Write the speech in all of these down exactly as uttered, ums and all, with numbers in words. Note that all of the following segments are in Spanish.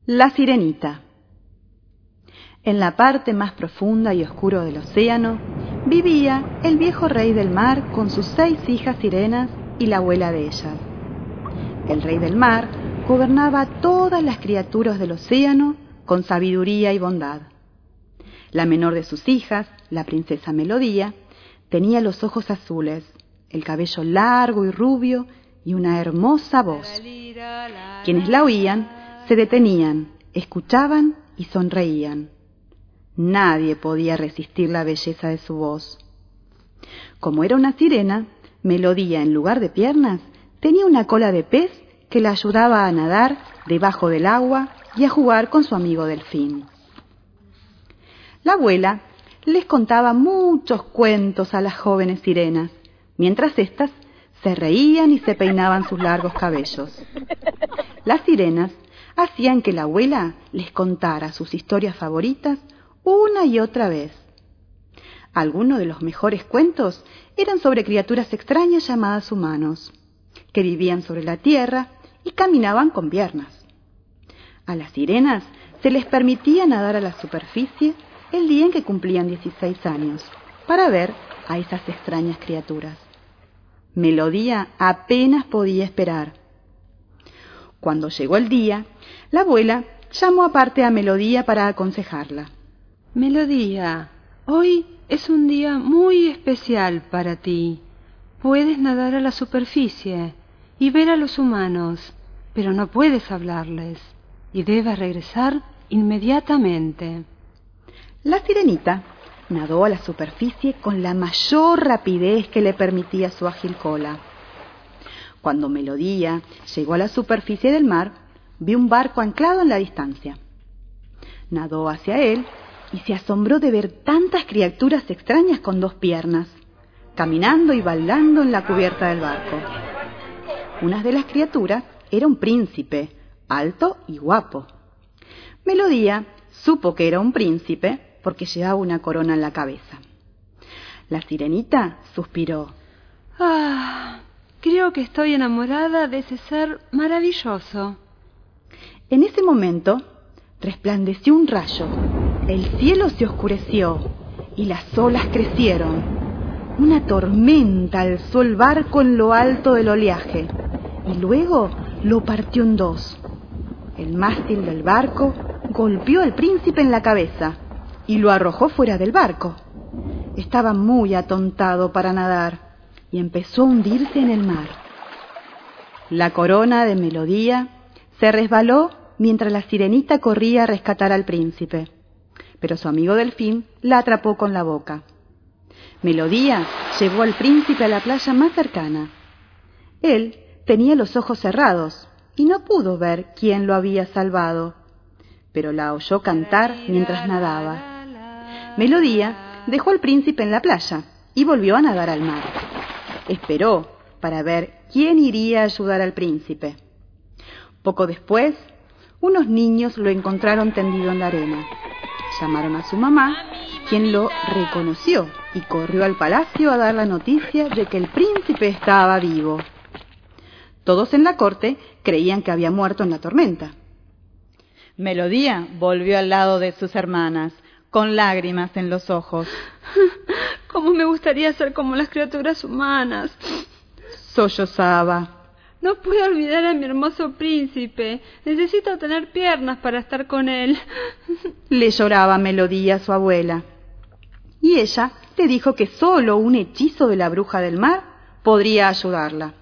La Sirenita. En la parte más profunda y oscura del océano vivía el viejo rey del mar con sus seis hijas sirenas y la abuela de ellas. El rey del mar gobernaba a todas las criaturas del océano con sabiduría y bondad. La menor de sus hijas, la princesa Melodía, tenía los ojos azules, el cabello largo y rubio y una hermosa voz. Quienes la oían se detenían, escuchaban y sonreían. Nadie podía resistir la belleza de su voz. Como era una sirena, Melodía, en lugar de piernas, tenía una cola de pez que la ayudaba a nadar debajo del agua y a jugar con su amigo delfín. La abuela les contaba muchos cuentos a las jóvenes sirenas, mientras éstas se reían y se peinaban sus largos cabellos. Las sirenas hacían que la abuela les contara sus historias favoritas una y otra vez. Algunos de los mejores cuentos eran sobre criaturas extrañas llamadas humanos, que vivían sobre la tierra y caminaban con piernas. A las sirenas se les permitía nadar a la superficie el día en que cumplían dieciséis años, para ver a esas extrañas criaturas. Melodía apenas podía esperar. Cuando llegó el día, la abuela llamó aparte a Melodía para aconsejarla. Melodía, hoy es un día muy especial para ti. Puedes nadar a la superficie y ver a los humanos, pero no puedes hablarles y debes regresar inmediatamente. La sirenita nadó a la superficie con la mayor rapidez que le permitía su ágil cola. Cuando Melodía llegó a la superficie del mar, vio un barco anclado en la distancia. Nadó hacia él y se asombró de ver tantas criaturas extrañas con dos piernas, caminando y bailando en la cubierta del barco. Una de las criaturas era un príncipe, alto y guapo. Melodía supo que era un príncipe porque llevaba una corona en la cabeza. La sirenita suspiró. Ah, creo que estoy enamorada de ese ser maravilloso. En ese momento resplandeció un rayo, el cielo se oscureció y las olas crecieron. Una tormenta alzó el barco en lo alto del oleaje y luego lo partió en dos. El mástil del barco golpeó al príncipe en la cabeza y lo arrojó fuera del barco. Estaba muy atontado para nadar y empezó a hundirse en el mar. La corona de Melodía se resbaló mientras la sirenita corría a rescatar al príncipe, pero su amigo delfín la atrapó con la boca. Melodía llevó al príncipe a la playa más cercana. Él tenía los ojos cerrados y no pudo ver quién lo había salvado, pero la oyó cantar mientras nadaba. Melodía dejó al príncipe en la playa y volvió a nadar al mar. Esperó para ver quién iría a ayudar al príncipe. Poco después, unos niños lo encontraron tendido en la arena. Llamaron a su mamá, quien lo reconoció y corrió al palacio a dar la noticia de que el príncipe estaba vivo. Todos en la corte creían que había muerto en la tormenta. Melodía volvió al lado de sus hermanas, con lágrimas en los ojos. ¿Cómo me gustaría ser como las criaturas humanas? Sollozaba. No puedo olvidar a mi hermoso príncipe. Necesito tener piernas para estar con él. Le lloraba Melodía a su abuela. Y ella le dijo que solo un hechizo de la bruja del mar podría ayudarla.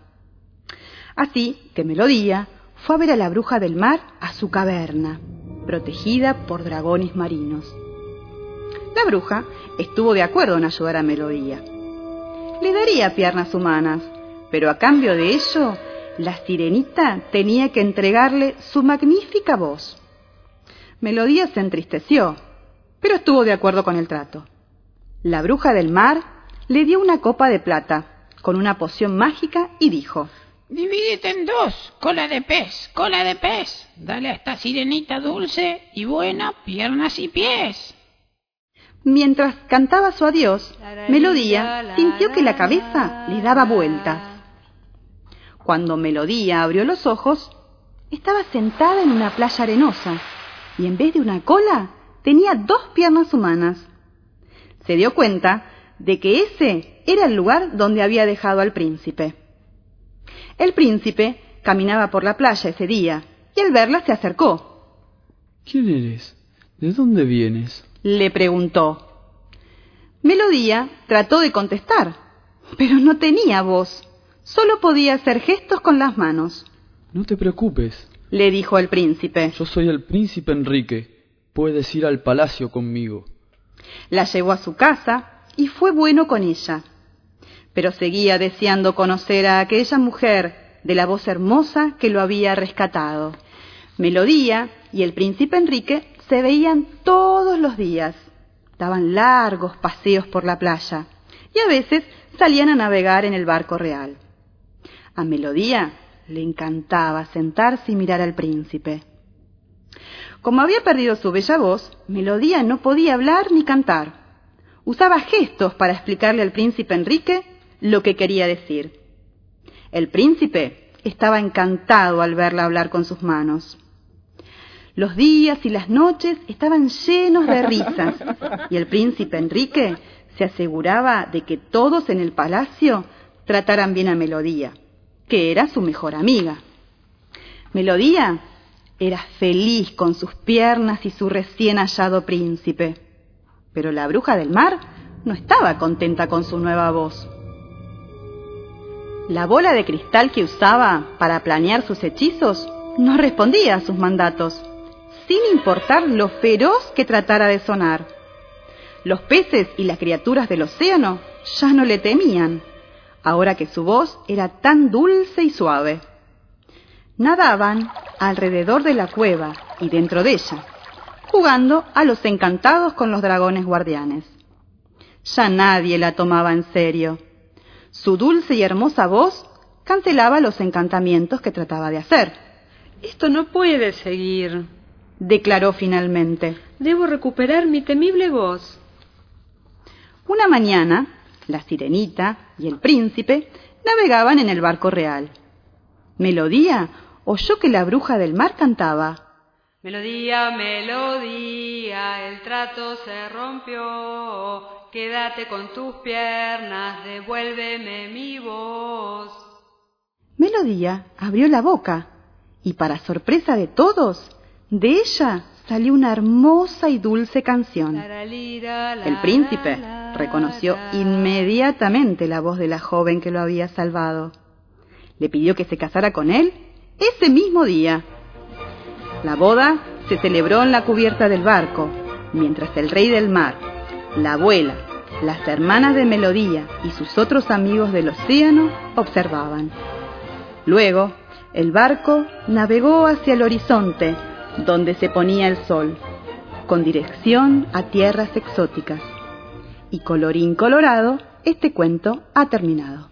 Así que Melodía fue a ver a la bruja del mar a su caverna, protegida por dragones marinos. La bruja estuvo de acuerdo en ayudar a Melodía. Le daría piernas humanas, pero a cambio de ello, la sirenita tenía que entregarle su magnífica voz. Melodía se entristeció, pero estuvo de acuerdo con el trato. La bruja del mar le dio una copa de plata con una poción mágica y dijo: Divídete en dos, cola de pez, cola de pez. Dale a esta sirenita dulce y buena piernas y pies. Mientras cantaba su adiós, Melodía sintió que la cabeza le daba vueltas. Cuando Melodía abrió los ojos, estaba sentada en una playa arenosa y en vez de una cola tenía dos piernas humanas. Se dio cuenta de que ese era el lugar donde había dejado al príncipe. El príncipe caminaba por la playa ese día y al verla se acercó. ¿Quién eres? ¿De dónde vienes? Le preguntó. Melodía trató de contestar, pero no tenía voz. Solo podía hacer gestos con las manos. No te preocupes, le dijo el príncipe. Yo soy el príncipe Enrique. Puedes ir al palacio conmigo. La llevó a su casa y fue bueno con ella. Pero seguía deseando conocer a aquella mujer de la voz hermosa que lo había rescatado. Melodía y el príncipe Enrique se veían todos los días. Daban largos paseos por la playa y a veces salían a navegar en el barco real. A Melodía le encantaba sentarse y mirar al príncipe. Como había perdido su bella voz, Melodía no podía hablar ni cantar. Usaba gestos para explicarle al príncipe Enrique lo que quería decir. El príncipe estaba encantado al verla hablar con sus manos. Los días y las noches estaban llenos de risas y el príncipe Enrique se aseguraba de que todos en el palacio trataran bien a Melodía, que era su mejor amiga. Melodía era feliz con sus piernas y su recién hallado príncipe, pero la bruja del mar no estaba contenta con su nueva voz. La bola de cristal que usaba para planear sus hechizos no respondía a sus mandatos, sin importar lo feroz que tratara de sonar. Los peces y las criaturas del océano ya no le temían, ahora que su voz era tan dulce y suave. Nadaban alrededor de la cueva y dentro de ella, jugando a los encantados con los dragones guardianes. Ya nadie la tomaba en serio. Su dulce y hermosa voz cancelaba los encantamientos que trataba de hacer. Esto no puede seguir, declaró finalmente. Debo recuperar mi temible voz. Una mañana, la sirenita y el príncipe navegaban en el barco real. Melodía oyó que la bruja del mar cantaba. Melodía, melodía, el trato se rompió. Quédate con tus piernas, devuélveme mi voz. Melodía abrió la boca y, para sorpresa de todos, de ella salió una hermosa y dulce canción. El príncipe reconoció inmediatamente la voz de la joven que lo había salvado. Le pidió que se casara con él ese mismo día. La boda se celebró en la cubierta del barco, mientras el rey del mar, la abuela, las hermanas de Melodía y sus otros amigos del océano observaban. Luego, el barco navegó hacia el horizonte, donde se ponía el sol, con dirección a tierras exóticas. Y colorín colorado, este cuento ha terminado.